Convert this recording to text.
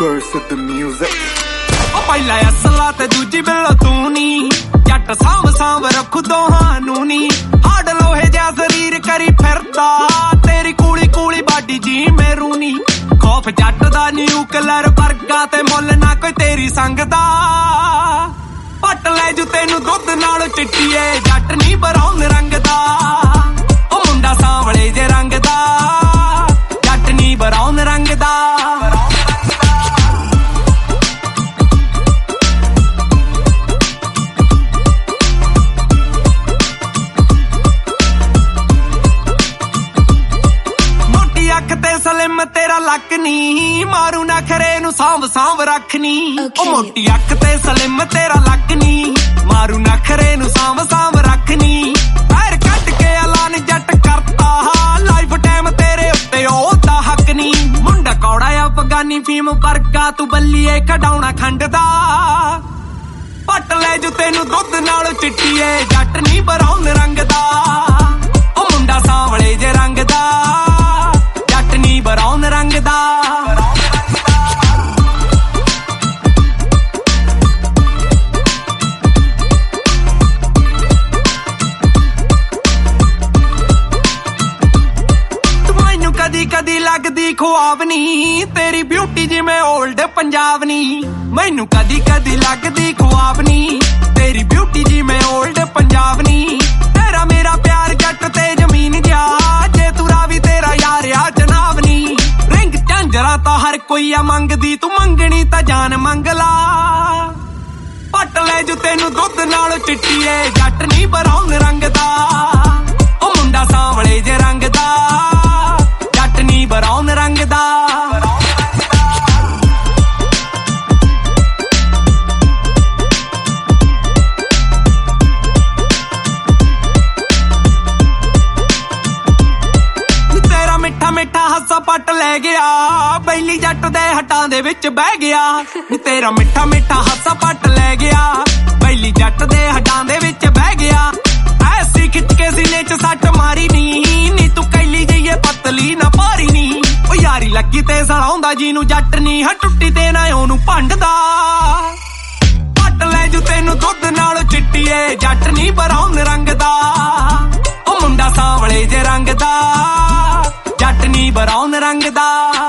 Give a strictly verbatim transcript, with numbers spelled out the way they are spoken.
Curse the music. ਉਹ ਪਹਿਲਾ ਅਸਲਾ ਤੇ ਦੂਜੀ ਬਿੱਲੋ ਤੂੰ ਨੀ ਜੱਟ ਸਾਂਭ ਸਾਂਭ ਰੱਖੂ ਦੋਹਾਂ ਨੂੰ ਨੀ ਹੱਡ ਲੋਹੇ ਜਿਹਾ ਸਰੀਰ ਕਰੀ ਫਿਰਦਾ ਤੇਰੀ ਕੂਲੀ ਕੂਲੀ ਬਾਡੀ ਜੀ ਮੇਰੂ ਨੀ ਖੌਫ ਜੱਟ ਦਾ ਨਿਊਕਲਰ ਵਰਗਾ ਤੇ ਮੁੱਲ ਨਾ ਕੋਈ ਤੇਰੀ ਸੰਗ ਦਾ ਪੱਟ ਲੈ ਜੂ ਤੈਨੂੰ ਦੁੱਧ ਨਾਲ ਚਿੱਟੀਏ ਜੱਟ ਨੀ ਬਰਾਉਨ ਰੰਗ ਦਾ ਉਹ ਮੁੰਡਾ ਸਾਂਵਲੇ ਜੇ ਰੰਗ ਦਾ ਜੱਟ ਨੀ ਬਰਾਉਨ ਰੰਗ ਦਾ ਅੱਖ ਤੇ ਸਲਿਮ ਤੇਰਾ ਲੱਕ ਨੀ ਮਾਰੂ ਨਖਰੇ ਨੂੰ ਸਾਂਭ ਸਾਂਭ ਰੱਖਨੀ ਉਹ ਮੋਟੀ ਅੱਖ ਤੇ ਸਲਿਮ ਤੇਰਾ ਲੱਕ ਨੀ ਮਾਰੂ ਨਖਰੇ ਨੂੰ ਸਾਂਭ ਸਾਂਭ ਰੱਖਨੀ ਪੈਰ ਕੱਟ ਕੇ ਐਲਾਨ ਜੱਟ ਕਰਤਾ ਲਾਈਫ ਟਾਈਮ ਤੇਰੇ ਉੱਤੇ ਉਹਦਾ ਹੱਕ ਨੀ ਮੁੰਡਾ ਕੌੜਾ ਅਫਗਾਨੀ ਫੀਮ ਵਰਗਾ ਤੂੰ ਬੱਲੀਏ ਕਢਾਉਣਾ ਖੰਡ ਦਾ ਪੱਟ ਲੈ ਜੂ ਤੈਨੂੰ ਦੁੱਧ ਨਾਲ ਚਿੱਟੀਏ ਜੱਟ ਨੀ ਬਰਾਉਨ ਰੰਗ ਦਾ ਉਹ ਮੁੰਡਾ ਸਾਂਵਲੇ ਜੇ ਰੰਗ ਦਾ ਨੀ ਬਰਾਉਨ ਰੰਗ ਦਾ ਤੂੰ ਮੈਨੂੰ ਕਦੀ ਕਦੀ ਲੱਗਦੀ ਖੁਆਬਨੀ ਤੇਰੀ ਬਿਊਟੀ ਜਿਵੇਂ ਓਲਡ ਪੰਜਾਬ ਨੀ ਮੈਨੂੰ ਕਦੀ ਕਦੀ ਲੱਗਦੀ ਖੁਆਬਨੀ ਤੇਰੀ ਬਿਊਟੀ ਜਿਵੇਂ ਓਲਡ ਪੰਜਾਬ ਨੀ ਤੇਰਾ ਮੇਰਾ ਪਿਆਰ ਜੱਟ ਤੇ ਜ਼ਮੀਨ ਜਾ ਜੇ ਤੂੰ ਰਾਵੀ ਤੇਰਾ ਯਾਰ ਆ ਜਨਾਬ ਨੀ ਰਿੰਗ ਝਾਂਜਰਾ ਤਾਂ ਹਰ ਕੋਈ ਆ ਮੰਗਦੀ ਤੂੰ ਮੰਗਣੀ ਤਾਂ ਜਾਨ ਮੰਗ ਲਾ ਪੱਟ ਲੈ ਜੂ ਤੈਨੂੰ ਦੁੱਧ ਨਾਲ ਚਿੱਟੀਏ ਜੱਟ ਨੀ ਬਰਾਉਨ ਰੰਗ ਦਾ ਉਹ ਮੁੰਡਾ ਸਾਂਵਲੇ ਜੇ ਰੰਗ ਦਾ ਜੱਟ ਨੀ ਬਰਾਉਨ ਰੰਗ ਦਾ ਮਿੱਠਾ ਹਾਸਾ ਪੱਟ ਲੈ ਗਿਆ ਬੈਲੀ ਜੱਟ ਦੇ ਹੱਟਾਂ ਦੇ ਵਿੱਚ ਬਹਿ ਗਿਆ ਨੀ ਤੇਰਾ ਮਿੱਠਾ ਮਿੱਠਾ ਹਾਸਾ ਪੱਟ ਲੈ ਗਿਆ ਬੈਲੀ ਜੱਟ ਦੇ ਹੱਟਾਂ ਦੇ ਵਿੱਚ ਬਹਿ ਗਿਆ ਐਸੀ ਖਿੱਚ ਕੇ ਸੀਨੇ ਚ ਸੱਟ ਮਾਰੀ ਨੀ ਨੀ ਤੂੰ ਕੈਲੀ ਜਈਏ ਪਤਲੀ ਨਾ ਭਾਰੀ ਨੀ ਉਹ ਯਾਰੀ ਲੱਗੀ ਤੇ ਸਲਾਉਂਦਾ ਜੀ ਨੂੰ ਜੱਟ ਨੀ ਹ ਟੁੱਟੀ ਤੇ ਨਾ ਉਹਨੂੰ ਭੰਡਦਾ ਪੱਟ ਲੈ ਜੂ ਤੈਨੂੰ ਦੁੱਧ ਨਾਲ ਚਿੱਟੀਏ ਜੱਟ ਨੀ ਬਰਾਉਨ ਰੰਗ ਦਾ ਉਹ ਮੁੰਡਾ ਸਾਂਵਲੇ ਜੇ ਰੰਗ ਦਾ ਜੱਟ ਨੀ ਬਰਾਉਨ ਰੰਗ ਦਾ